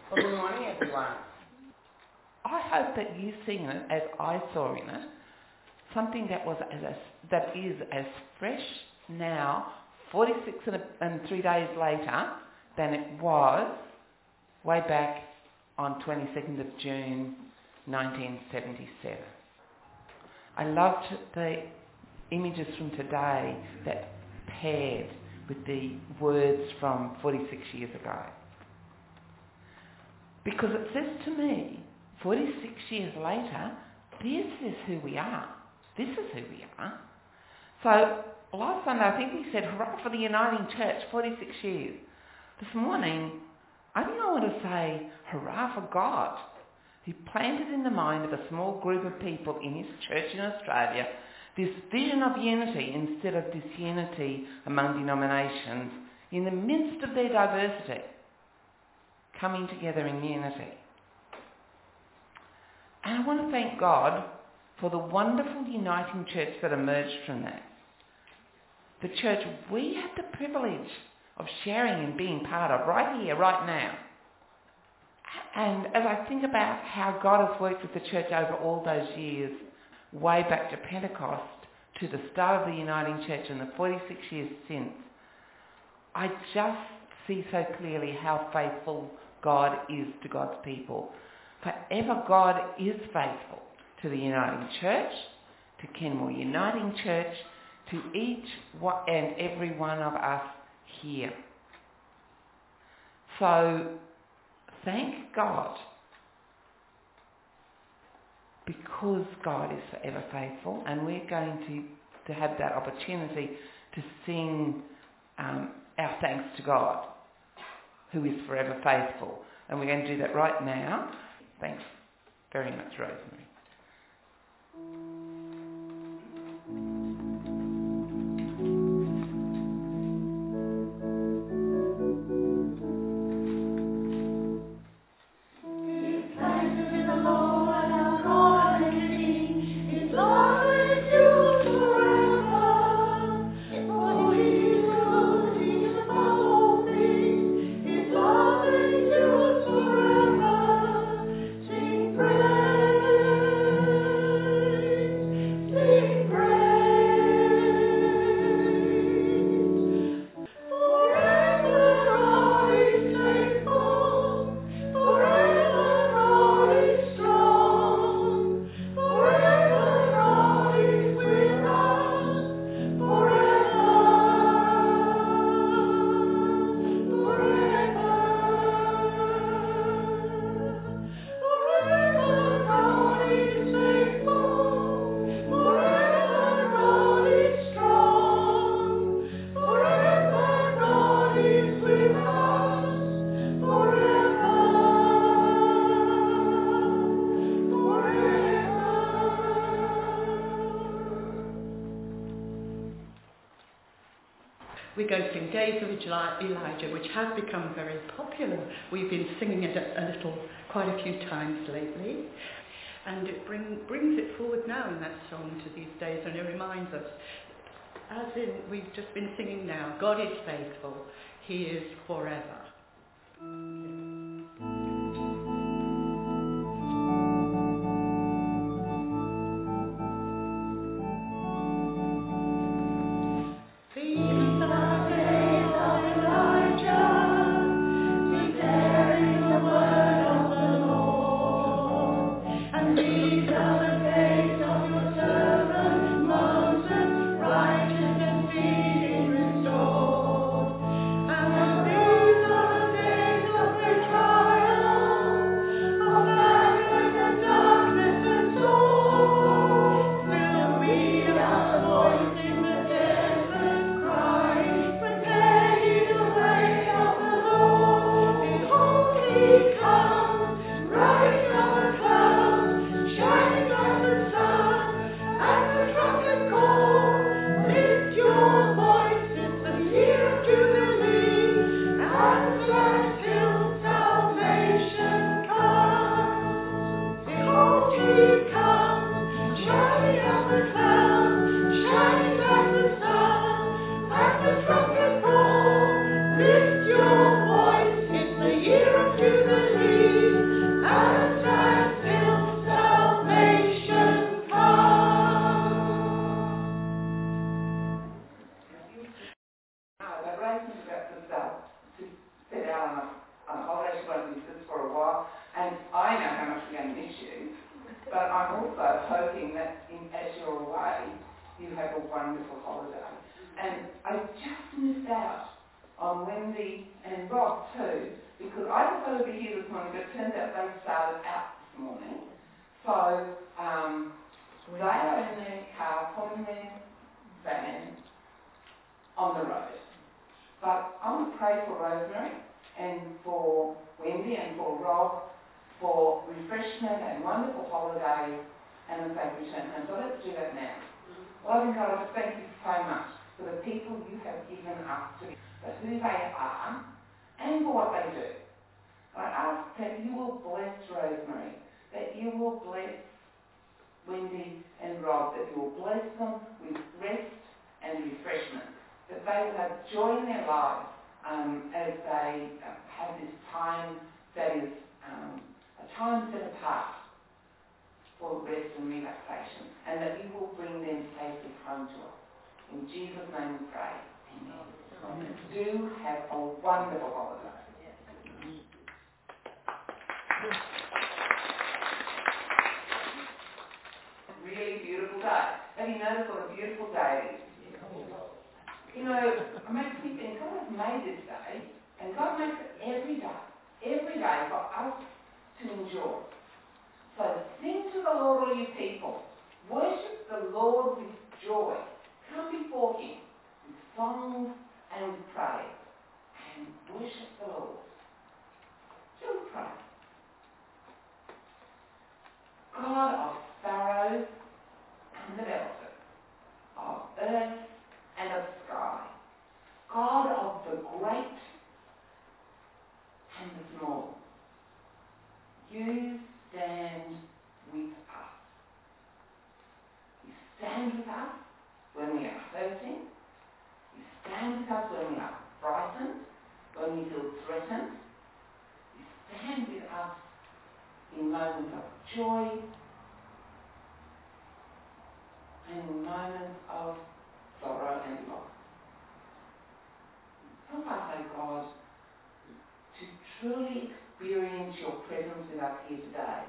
Well, good morning, everyone. I hope that you've seen it, as I saw in it, something that is as fresh now, 46 and 3 days later, than it was way back on 22nd of June 1977. I loved the images from today that paired with the words from 46 years ago. Because it says to me, 46 years later, this is who we are. This is who we are. So last Sunday, I think we said, hurrah for the Uniting Church, 46 years. This morning, I think I want to say, hurrah for God, who planted in the mind of a small group of people in his church in Australia this vision of unity instead of disunity among denominations in the midst of their diversity, coming together in unity. And I want to thank God for the wonderful uniting church that emerged from that. The church we have the privilege of sharing and being part of right here, right now. And as I think about how God has worked with the church over all those years, way back to Pentecost, to the start of the Uniting Church and the 46 years since, I just see so clearly how faithful God is to God's people. Forever God is faithful to the Uniting Church, to Kenmore Uniting Church, to each and every one of us here. So, thank God, because God is forever faithful, and we're going to have that opportunity to sing our thanks to God, who is forever faithful. And we're going to do that right now. Thanks very much, Rosemary. We're going to sing Days of Elijah, which has become very popular. We've been singing it quite a few times lately. And it brings it forward now in that song to these days, and it reminds us, as in we've just been singing now, God is faithful, he is forever. Righteous and feeding restored, and these are the days of going to miss us for a while. And I know how much we're going to miss you. But I'm also hoping that as you're away, you have a wonderful holiday. And I just missed out on Wendy and Rob too, because I thought they would be here this morning, but it turns out they started out this morning. So they are in their car, pulling their van on the road. But I want to pray for Rosemary and for Wendy and for Rob for refreshment and wonderful holidays and a safe return home. So let's do that now. Loving God, I just thank you so much for the people you have given us to be, for who they are and for what they do. I ask that you will bless Rosemary, that you will bless Wendy and Rob, that you will bless them with rest and refreshment, that they will have joy in their lives as they have this time that is a time set apart for rest and relaxation, and that you will bring them safely home to us. In Jesus' name we pray. Amen. Do have a wonderful holiday. Really beautiful day. Have you noticed what a beautiful day it is? You know, it makes me think God has made this day, and God makes it every day for us to enjoy. So sing to the Lord, all you people. Worship the Lord with joy. Come before him with songs and with praise. And worship the Lord. Shall we pray? God of Pharaoh and the mountain, of earth and of sky, God of the great and the small, you stand with us. You stand with us when we are hurting. You stand with us when we are frightened, when we feel threatened. You stand with us in moments of joy and in moments of sorrow and loss. Help us, O God, to truly experience your presence with us here today.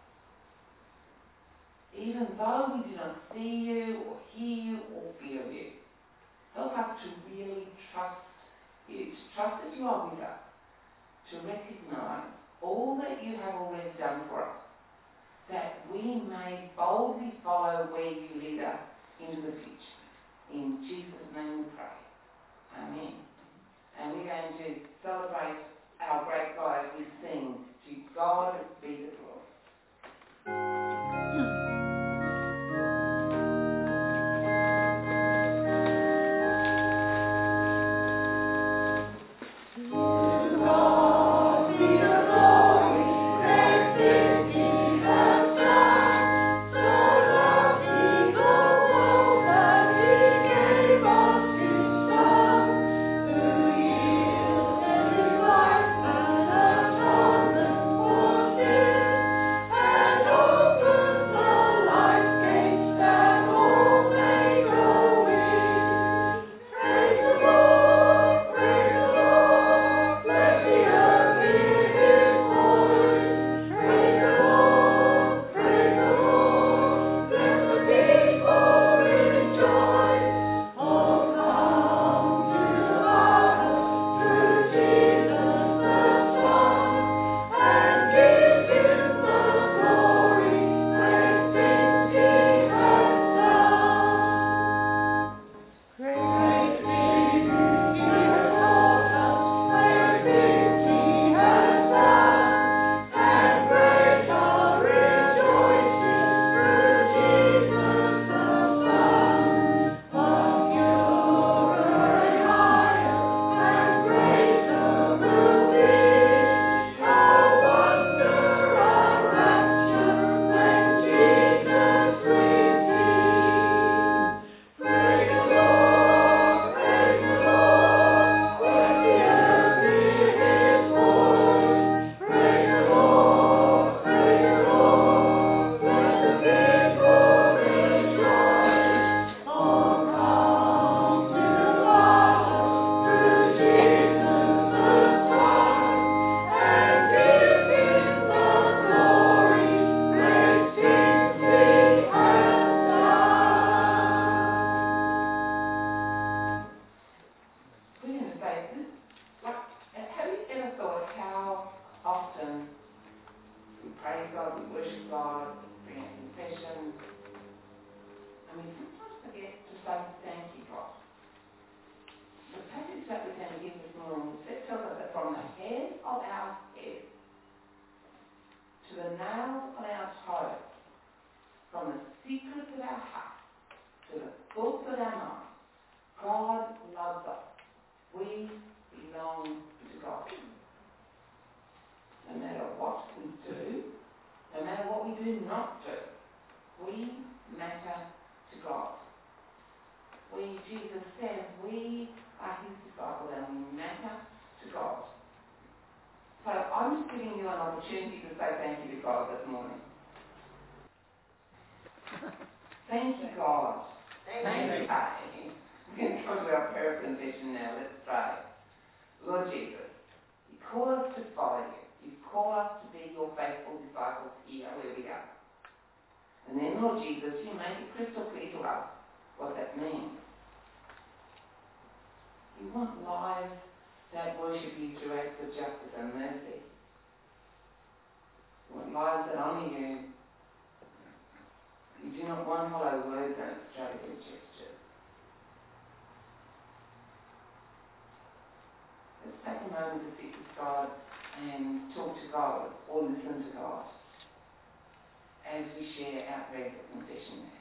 Even though we do not see you or hear you or feel you, help us to really trust you, to trust that you are with us, to recognise all that you have already done for us, that we may boldly follow where you lead us into the future. In Jesus' name we pray. Amen. And we're going to celebrate our great God as we sing, to God be the glory. For God, we worship God, bring a confession, and we sometimes forget to say thank you, God. The passage that we're going to give this morning, it tells us that from the head of our head to the nails on our toes, from the secrets of our heart to the thoughts of our mind, God loves us. We belong to God. No matter what we do, no matter what we do not do, we matter to God. Jesus says we are his disciples and we matter to God. So I'm just giving you an opportunity to say thank you to God this morning. Thank you, God. Thank you. We're going to come to our prayer of confession now. Let's pray. Lord Jesus, you call us to follow you. You call us to be your faithful disciples here where we are. And then, Lord Jesus, you make it crystal clear to us what that means. You want lives that worship you through acts of justice and mercy. You want lives that honour you. You do not want hollow words and extravagant gestures. Let's take a moment to sit with God and talk to God or listen to God as we share our prayer of confession now.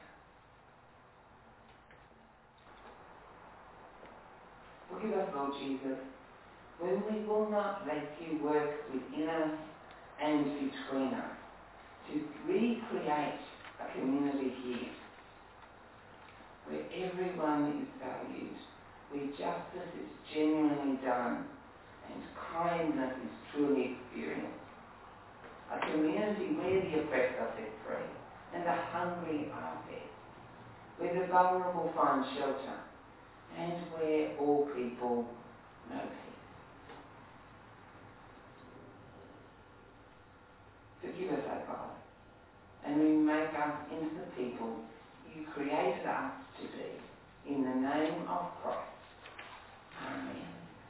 Forgive us, Lord Jesus, when we will not let you work within us and between us to recreate a community here where everyone is valued, where justice is genuinely done and kindness is truly experienced. A community where the oppressed are set free and the hungry are fed, where the vulnerable find shelter and where all people know peace. Forgive us, O God, and remake us into the people you created us to be. In the name of Christ. Amen.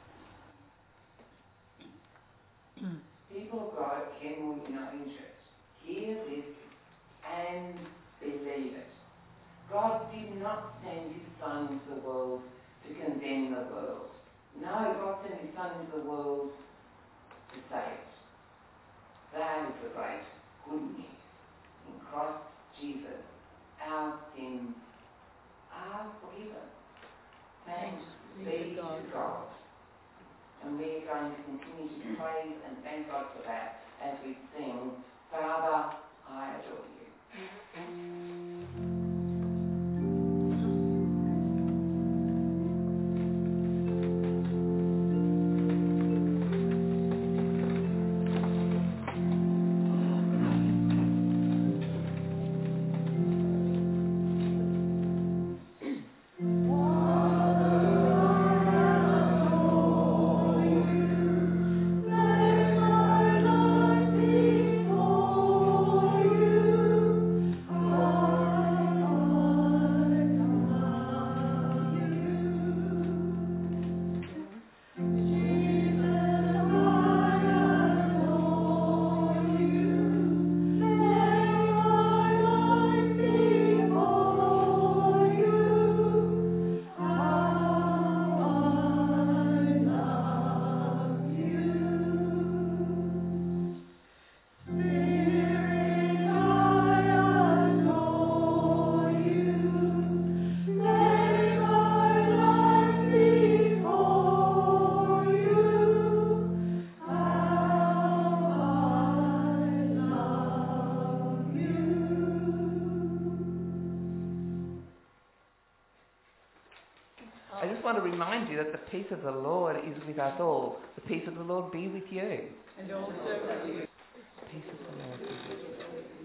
People of God at Kenmore Uniting Church, hear this and believe it. God did not send his Son into the world to condemn the world. No, God sent his Son into the world to save it. That is the great good news. In Christ Jesus, our sins are forgiven. Thanks be to God. And we are going to continue to praise and thank God for that as we sing, Father, I adore you. I just want to remind you that the peace of the Lord is with us all. The peace of the Lord be with you. And also with you. The peace of the Lord be with you.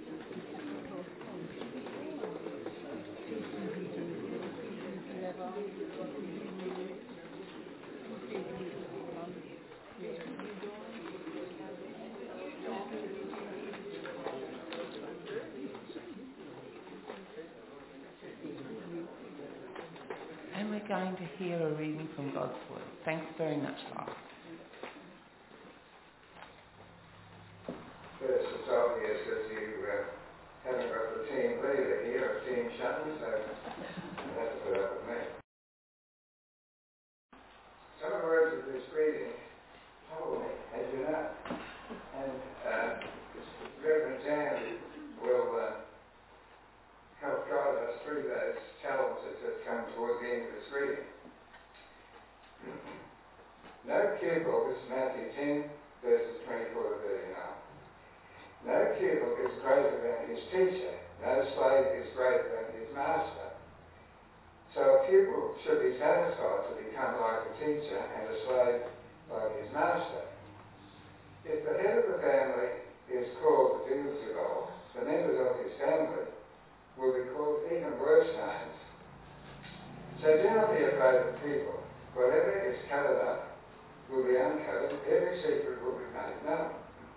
And we're going to hear a reading from God's Word. Thanks very much, Lord. First, it's obvious that you haven't got the team leader here of Team Shutton, so you have to put up with me. Some of the words of this reading trouble me, as you know, and Reverend Jan will help guide us through those challenges that come towards the end of this reading. No pupil, this is Matthew 10, verses 24 to 39. No pupil is greater than his teacher. No slave is greater than his master. So a pupil should be satisfied to become like a teacher and a slave like his master. If the head of the family is called Beelzebul, the members of his family will be called even worse names. So do not be afraid of people. Whatever is covered up will be uncovered. Every secret will be made known.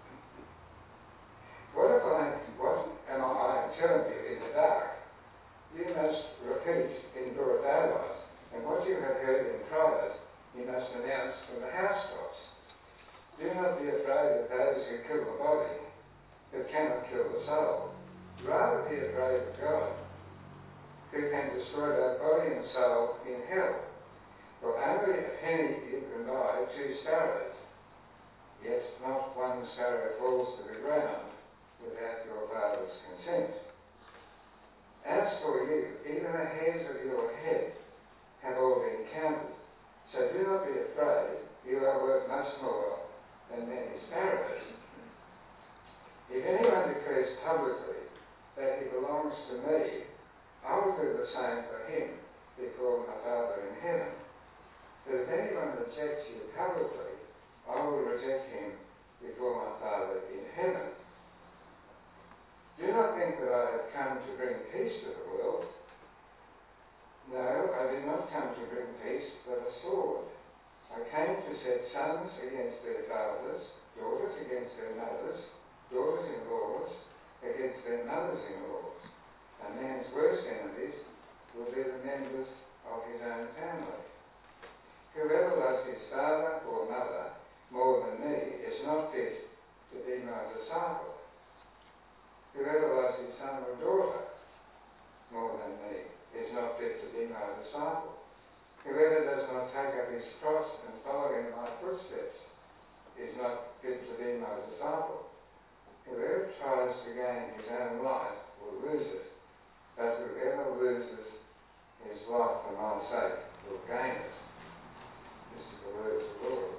What am I telling you in the dark? You must repeat in broad daylight, and what you have heard in private, you must announce from the housetops. Do not be afraid of those who kill the body, but cannot kill the soul. Rather be afraid of God, who can destroy both body and soul in hell. For only a penny you can buy 2 sparrows, yet not one sparrow falls to the ground without your Father's consent. As for you, even the hairs of your head have all been counted. So do not be afraid, you are worth much more than many sparrows. If anyone declares publicly that he belongs to me, I will do the same for him before my Father in heaven. But if anyone rejects you publicly, I will reject him before my Father in heaven. Do not think that I have come to bring peace to the world. No, I did not come to bring peace, but a sword. I came to set sons against their fathers, daughters against their mothers, daughters-in-laws against their mothers-in-laws. A man's worst enemies will be the members of his own family. Whoever loves his father or mother more than me is not fit to be my disciple. Whoever loves his son or daughter more than me is not fit to be my disciple. Whoever does not take up his cross and follow in my footsteps is not fit to be my disciple. Whoever tries to gain his own life will lose it, but whoever loses his life for my sake will gain it. This is the word of the Lord.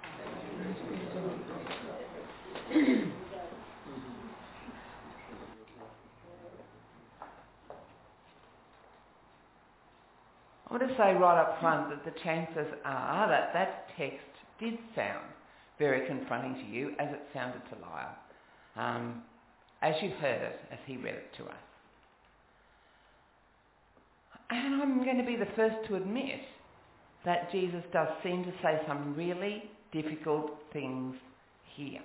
I want to say right up front that the chances are that that text did sound very confronting to you, as it sounded to Lyle, as you heard it, as he read it to us. And I'm going to be the first to admit that Jesus does seem to say some really difficult things here.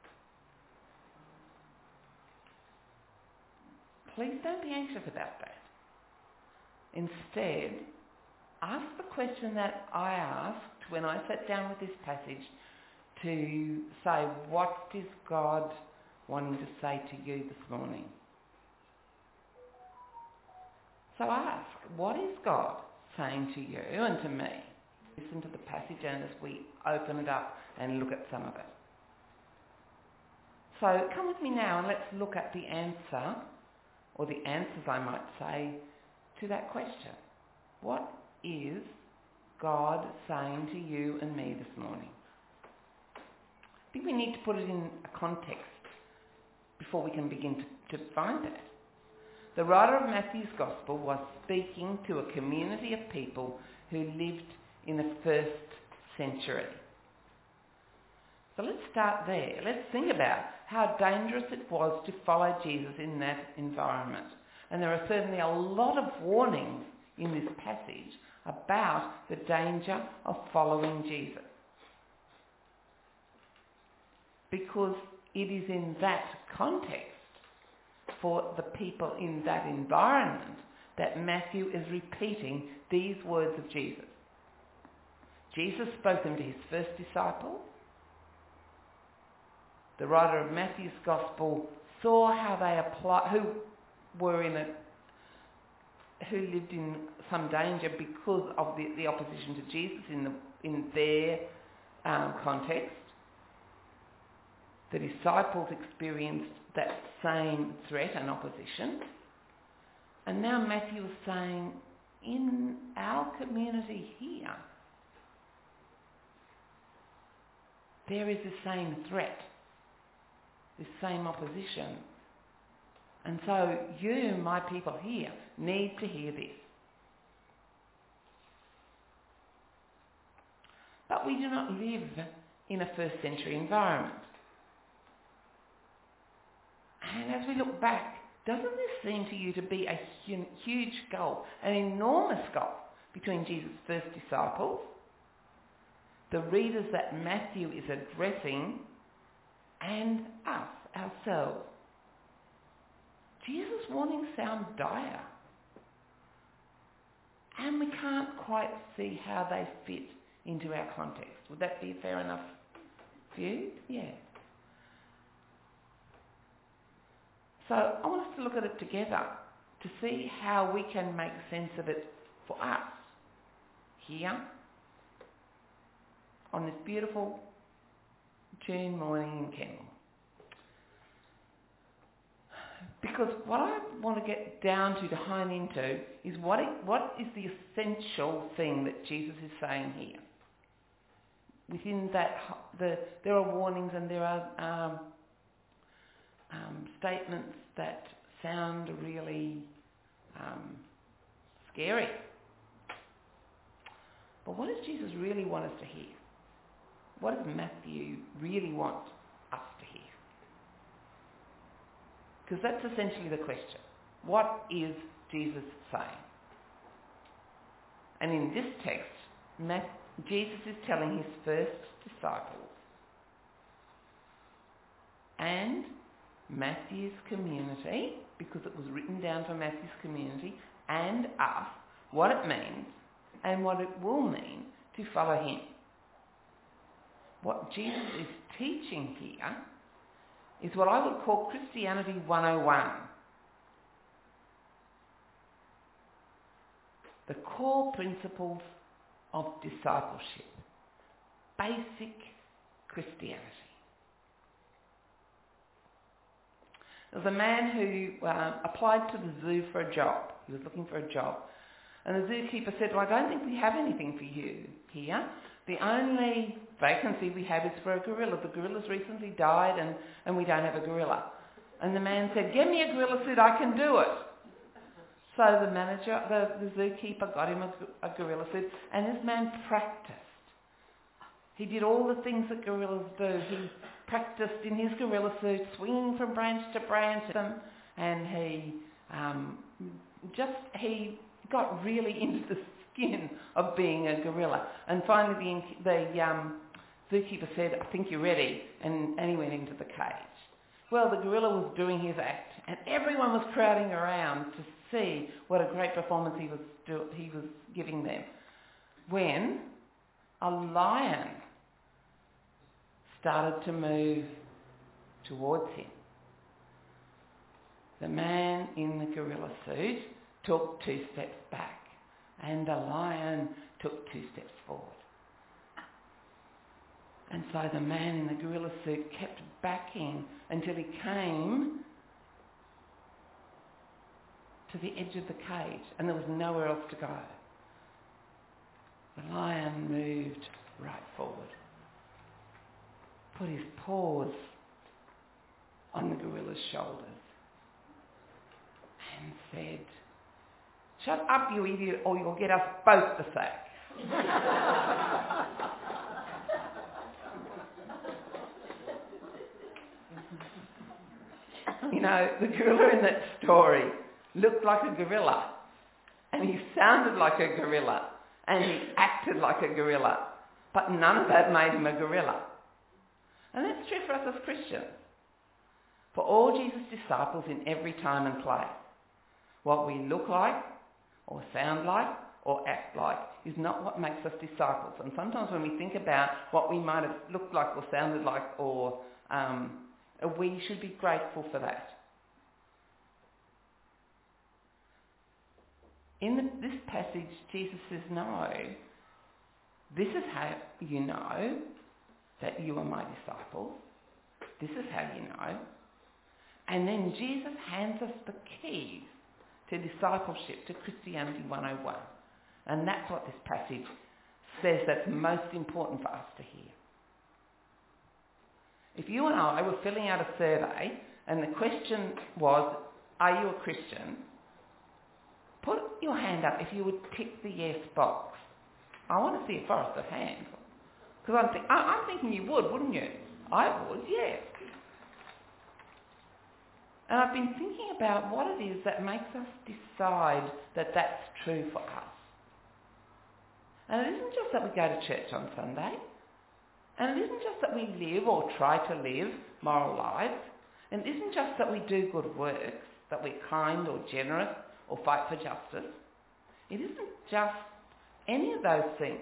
Please don't be anxious about that. Instead, ask the question that I asked when I sat down with this passage to say, what is God wanting to say to you this morning? So ask, what is God saying to you and to me? Listen to the passage and as we open it up and look at some of it. So come with me now and let's look at the answer, or the answers I might say, to that question. What is God saying to you and me this morning? I think we need to put it in a context before we can begin to find it. The writer of Matthew's Gospel was speaking to a community of people who lived in the first century. So let's start there. Let's think about how dangerous it was to follow Jesus in that environment. And there are certainly a lot of warnings in this passage about the danger of following Jesus. Because it is in that context, for the people in that environment, that Matthew is repeating these words of Jesus. Jesus spoke them to his first disciples. the writer of Matthew's Gospel saw how they who lived in some danger because of the opposition to Jesus in their context. The disciples experienced that same threat and opposition. And now Matthew is saying, in our community here, there is the same threat, the same opposition. And so you, my people here, need to hear this. But we do not live in a first century environment. And as we look back, doesn't this seem to you to be a huge gulf, an enormous gulf between Jesus' first disciples, the readers that Matthew is addressing, and us, ourselves? Jesus' warnings sound dire. And we can't quite see how they fit into our context. Would that be a fair enough view? Yeah. So I want us to look at it together to see how we can make sense of it for us here on this beautiful June morning in Kenmore. Because what I want to get down to hone into is what is the essential thing that Jesus is saying here. Within that, there are warnings and there are statements that sound really scary. But what does Jesus really want us to hear? What does Matthew really want us to hear? Because that's essentially the question. What is Jesus saying? And in this text, Jesus is telling his first disciples and Matthew's community, because it was written down for Matthew's community, and us, what it means and what it will mean to follow him. What Jesus is teaching here is what I would call Christianity 101. The core principles of discipleship. Basic Christianity. There was a man who applied to the zoo for a job. He was looking for a job. And the zookeeper said, well, I don't think we have anything for you here. The only vacancy we have is for a gorilla. The gorilla's recently died and we don't have a gorilla. And the man said, get me a gorilla suit, I can do it. So the manager, the zookeeper got him a gorilla suit, and this man practiced. He did all the things that gorillas do. He practiced in his gorilla suit, swinging from branch to branch, and he got really into the skin of being a gorilla. And finally the zookeeper said, I think you're ready, and he went into the cage. Well, the gorilla was doing his act, and everyone was crowding around to see what a great performance he was giving them, when a lion started to move towards him. The man in the gorilla suit took 2 steps back, and the lion took 2 steps forward. And so the man in the gorilla suit kept backing until he came to the edge of the cage, and there was nowhere else to go. The lion moved right forward, put his paws on the gorilla's shoulders, and said, shut up, you idiot, or you'll get us both the sack. You know, the gorilla in that story looked like a gorilla, and he sounded like a gorilla, and he acted like a gorilla, but none of that made him a gorilla. And that's true for us as Christians. For all Jesus' disciples in every time and place, what we look like, or sound like, or act like is not what makes us disciples. And sometimes when we think about what we might have looked like or sounded like or And we should be grateful for that. In this passage, Jesus says, no, this is how you know that you are my disciples. This is how you know. And then Jesus hands us the keys to discipleship, to Christianity 101. And that's what this passage says that's most important for us to hear. If you and I were filling out a survey and the question was, are you a Christian? Put your hand up if you would tick the yes box. I want to see a forest of hands. Because I'm thinking you would, wouldn't you? I would, yes. And I've been thinking about what it is that makes us decide that that's true for us. And it isn't just that we go to church on Sunday. And it isn't just that we live or try to live moral lives. And it isn't just that we do good works, that we're kind or generous or fight for justice. It isn't just any of those things.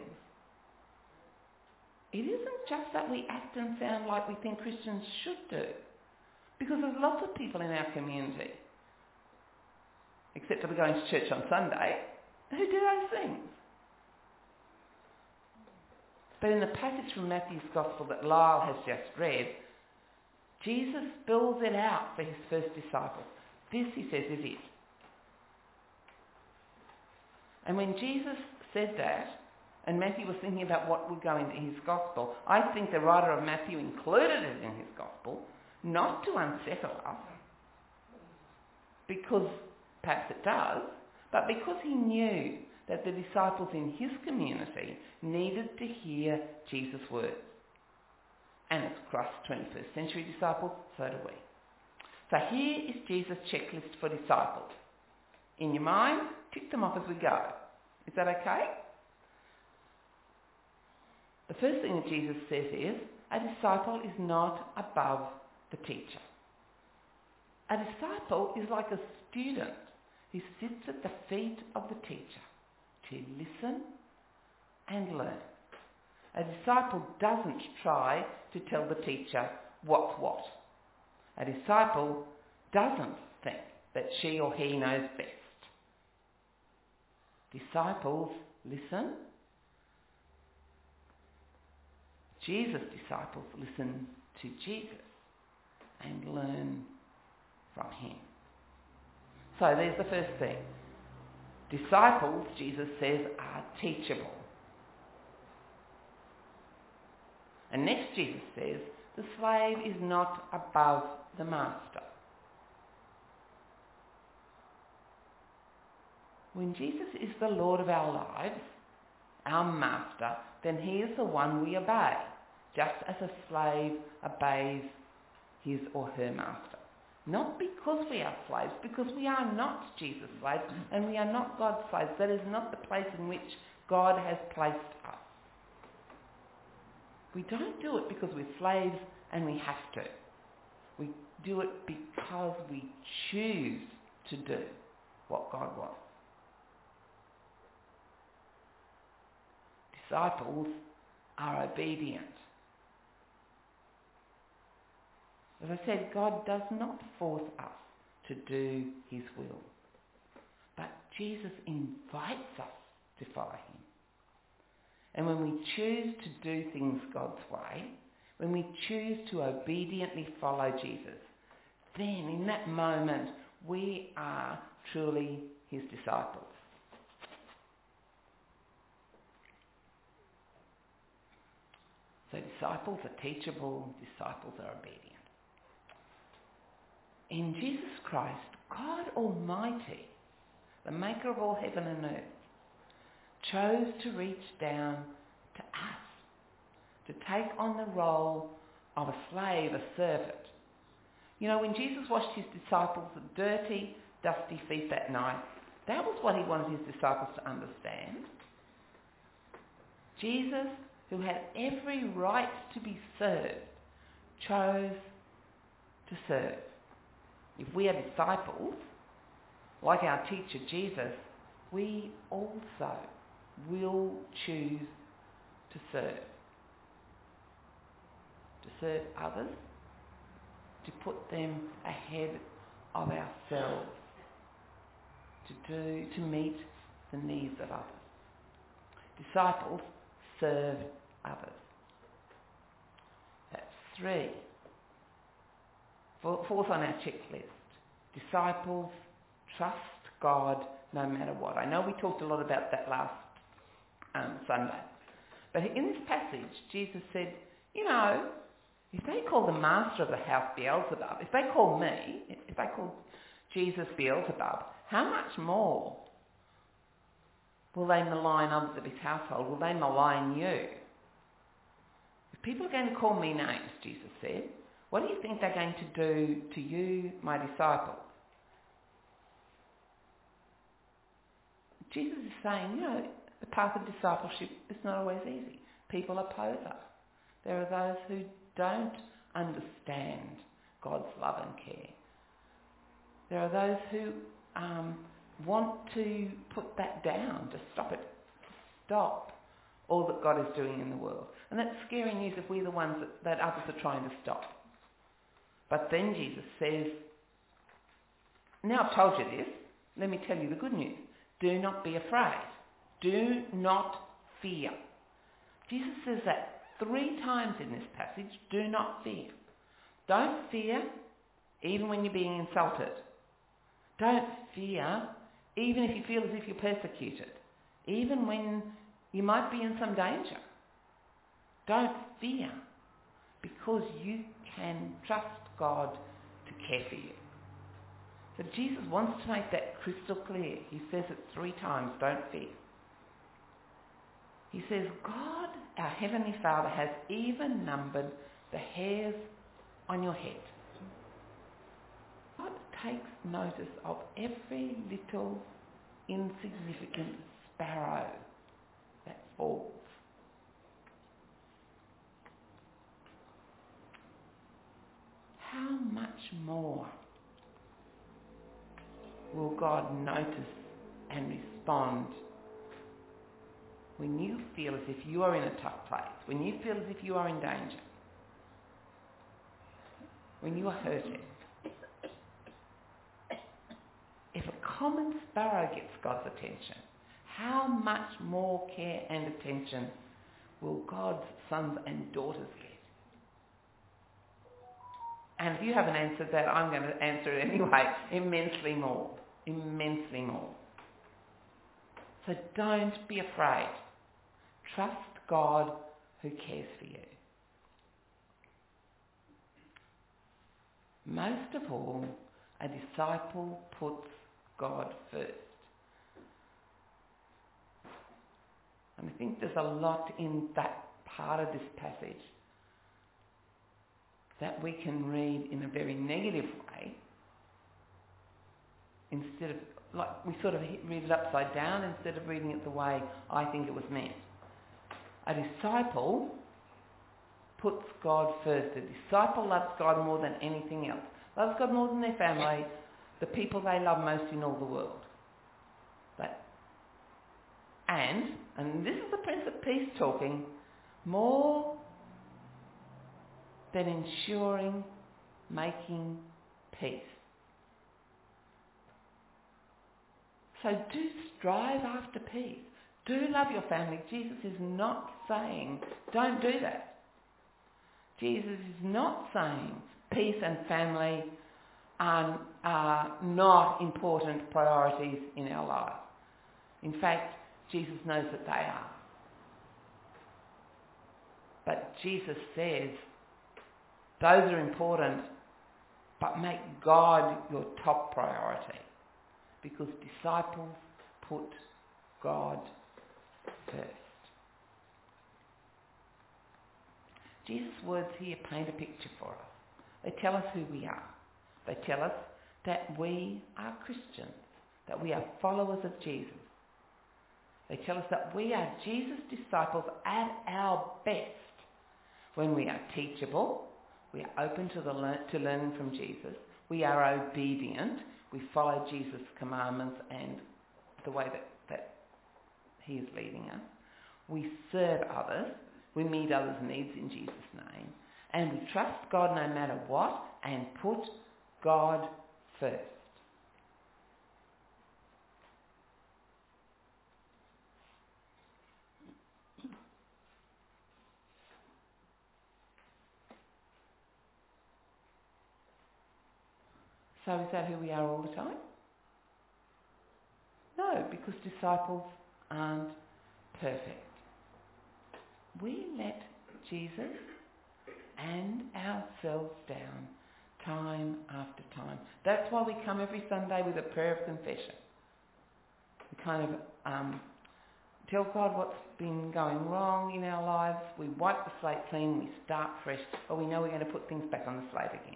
It isn't just that we act and sound like we think Christians should do. Because there's lots of people in our community, except that we're going to church on Sunday, who do those things. But in the passage from Matthew's Gospel that Lyle has just read, Jesus spells it out for his first disciples. This, he says, is it. And when Jesus said that, and Matthew was thinking about what would go into his Gospel, I think the writer of Matthew included it in his Gospel, not to unsettle us, because perhaps it does, but because he knew that the disciples in his community needed to hear Jesus' words. And it's for us 21st century disciples, so do we. So here is Jesus' checklist for disciples. In your mind, tick them off as we go. Is that okay? The first thing that Jesus says is, a disciple is not above the teacher. A disciple is like a student who sits at the feet of the teacher to listen and learn. A disciple doesn't try to tell the teacher what's what. A disciple doesn't think that she or he knows best. Disciples listen. Jesus' disciples listen to Jesus and learn from him. So there's the first thing. Disciples, Jesus says, are teachable. And next Jesus says, the slave is not above the master. When Jesus is the Lord of our lives, our master, then he is the one we obey, just as a slave obeys his or her master. Not because we are slaves, because we are not Jesus' slaves and we are not God's slaves. That is not the place in which God has placed us. We don't do it because we're slaves and we have to. We do it because we choose to do what God wants. Disciples are obedient. As I said, God does not force us to do his will. But Jesus invites us to follow him. And when we choose to do things God's way, when we choose to obediently follow Jesus, then in that moment we are truly his disciples. So disciples are teachable, disciples are obedient. In Jesus Christ, God Almighty, the maker of all heaven and earth, chose to reach down to us, to take on the role of a slave, a servant. You know, when Jesus washed his disciples' dirty, dusty feet that night, that was what he wanted his disciples to understand. Jesus, who had every right to be served, chose to serve. If we are disciples, like our teacher Jesus, we also will choose to serve. To serve others to put them ahead of ourselves, to meet the needs of others. Disciples serve others. That's 3. Fourth on our checklist. Disciples trust God no matter what. I know we talked a lot about that last Sunday. But in this passage, Jesus said, if they call the master of the house Beelzebub, if they call Jesus Beelzebub, how much more will they malign others of his household? Will they malign you? If people are going to call me names, Jesus said, what do you think they're going to do to you, my disciples? Jesus is saying, the path of discipleship is not always easy. People oppose us. There are those who don't understand God's love and care. There are those who want to put that down, to stop all that God is doing in the world. And that's scary news if we're the ones that others are trying to stop. But then Jesus says, now I've told you this, let me tell you the good news. Do not be afraid. Do not fear. Jesus says that 3 times in this passage, do not fear. Don't fear even when you're being insulted. Don't fear even if you feel as if you're persecuted. Even when you might be in some danger. Don't fear because you can trust God to care for you. So Jesus wants to make that crystal clear. He says it 3 times, don't fear. He says, God, our Heavenly Father, has even numbered the hairs on your head. God takes notice of every little insignificant sparrow that falls. How much more will God notice and respond when you feel as if you are in a tough place, when you feel as if you are in danger, when you are hurting? If a common sparrow gets God's attention, how much more care and attention will God's sons and daughters get? And if you haven't answered that, I'm going to answer it anyway. Immensely more. Immensely more. So don't be afraid. Trust God who cares for you. Most of all, a disciple puts God first. And I think there's a lot in that part of this passage that we can read in a very negative way, instead of, like, we sort of read it upside down instead of reading it the way I think it was meant. A disciple puts God first. A disciple loves God more than anything else. Loves God more than their family, the people they love most in all the world. And this is the Prince of Peace talking, more than ensuring making peace. So do strive after peace. Do love your family. Jesus is not saying don't do that. Jesus is not saying peace and family are not important priorities in our lives. In fact, Jesus knows that they are. But Jesus says those are important, but make God your top priority, because disciples put God first. Jesus' words here paint a picture for us. They tell us who we are. They tell us that we are Christians, that we are followers of Jesus. They tell us that we are Jesus' disciples at our best when we are teachable, we are open to learning from Jesus, we are obedient, we follow Jesus' commandments and the way that he is leading us, we serve others, we meet others' needs in Jesus' name, and we trust God no matter what and put God first. So is that who we are all the time? No, because disciples aren't perfect. We let Jesus and ourselves down time after time. That's why we come every Sunday with a prayer of confession. We kind of tell God what's been going wrong in our lives. We wipe the slate clean, we start fresh, but we know we're going to put things back on the slate again.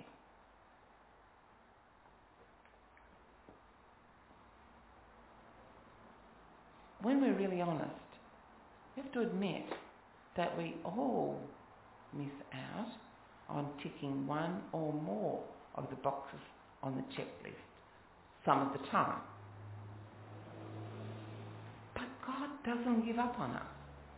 When we're really honest, we have to admit that we all miss out on ticking one or more of the boxes on the checklist some of the time. But God doesn't give up on us.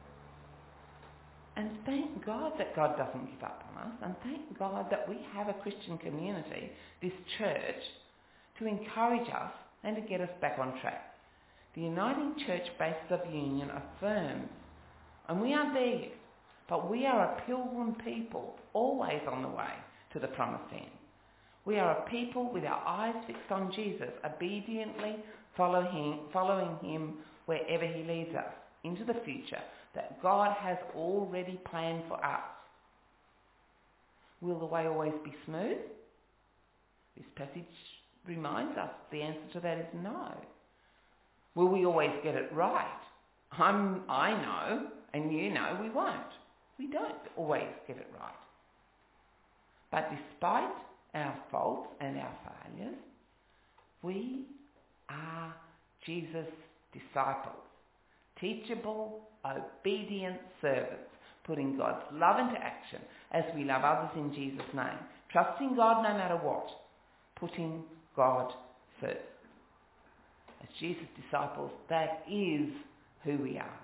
And thank God that God doesn't give up on us, and thank God that we have a Christian community, this church, to encourage us and to get us back on track. The Uniting Church basis of union affirms, and we aren't there yet, but we are a pilgrim people, always on the way to the promised end. We are a people with our eyes fixed on Jesus, obediently following him wherever he leads us, into the future that God has already planned for us. Will the way always be smooth? This passage reminds us the answer to that is no. Will we always get it right? I know, and you know, we won't. We don't always get it right. But despite our faults and our failures, we are Jesus' disciples, teachable, obedient servants, putting God's love into action as we love others in Jesus' name, trusting God no matter what, putting God first. As Jesus' disciples, that is who we are.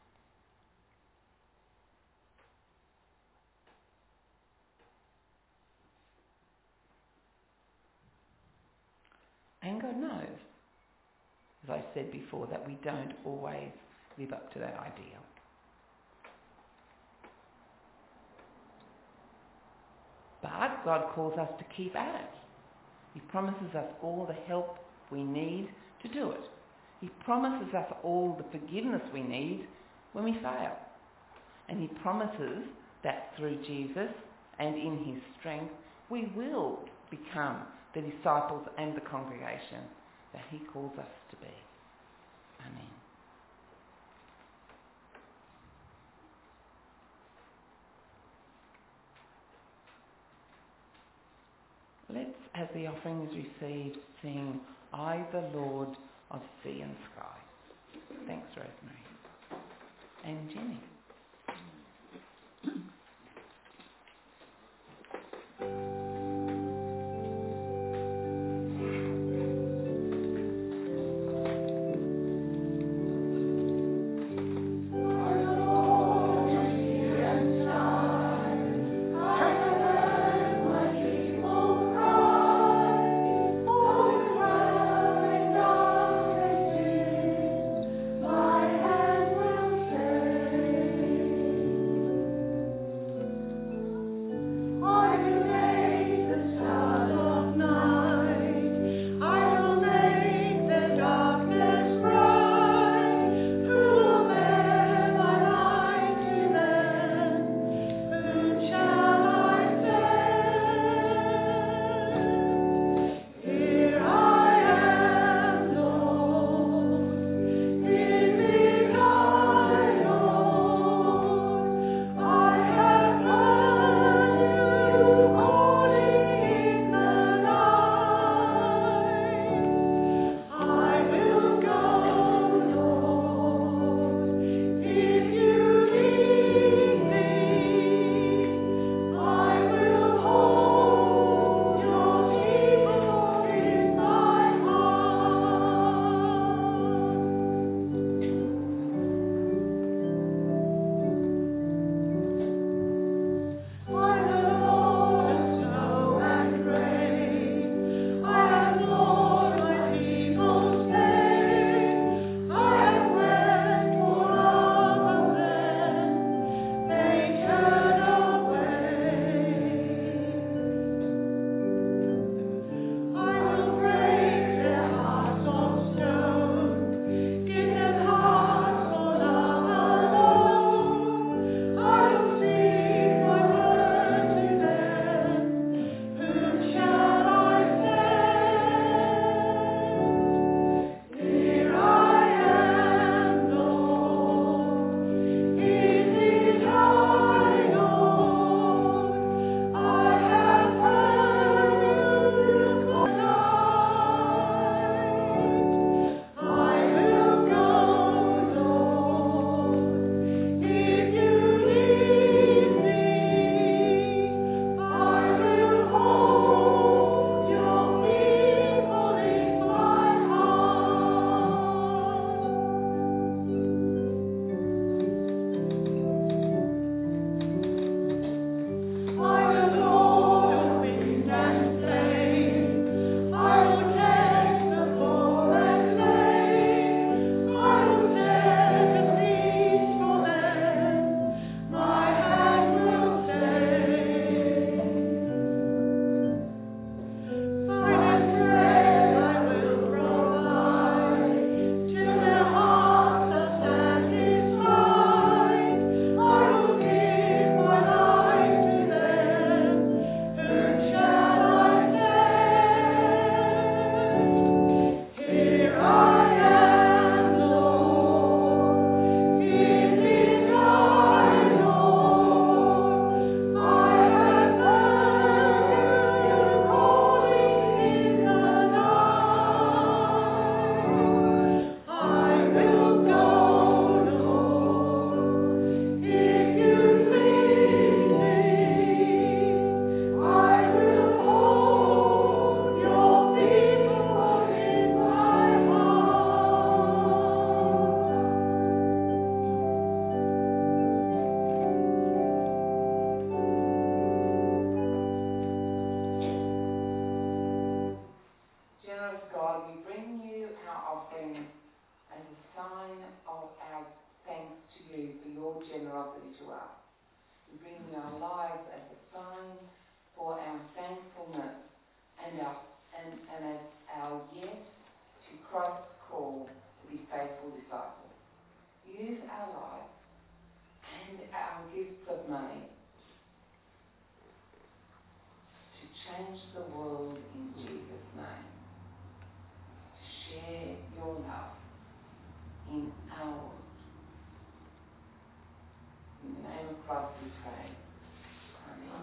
And God knows, as I said before, that we don't always live up to that ideal. But God calls us to keep at it. He promises us all the help we need to do it. He promises us all the forgiveness we need when we fail. And he promises that through Jesus and in his strength, we will become the disciples and the congregation that he calls us to be. Amen. Let's, as the offering is received, sing, I the Lord of sea and sky. Thanks, Rosemary. And Jenny. Today in our lives as a sign for our thankfulness and as our yes to Christ's call to be faithful disciples. Use our lives and our gifts of money to change the world in Jesus' name. To share your love in our world. In the name of Christ we pray. Amen.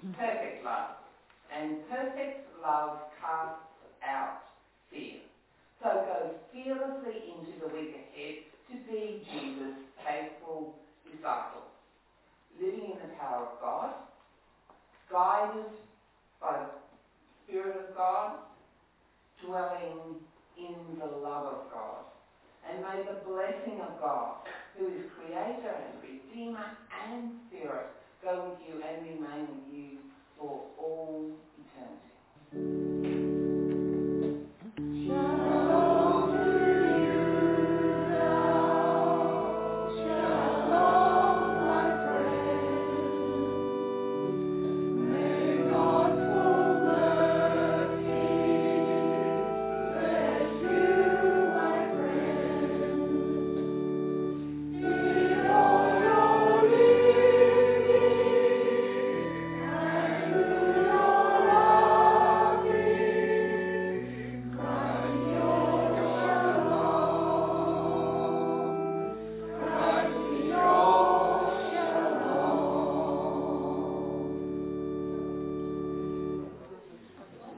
Perfect love. And perfect love casts out fear. So go fearlessly into the week ahead to be Jesus' faithful disciple, living in the power of God, guided by the Spirit of God, dwelling in the love of God. And may the blessing of God, who is Creator and Redeemer and Spirit, go with you and remain with you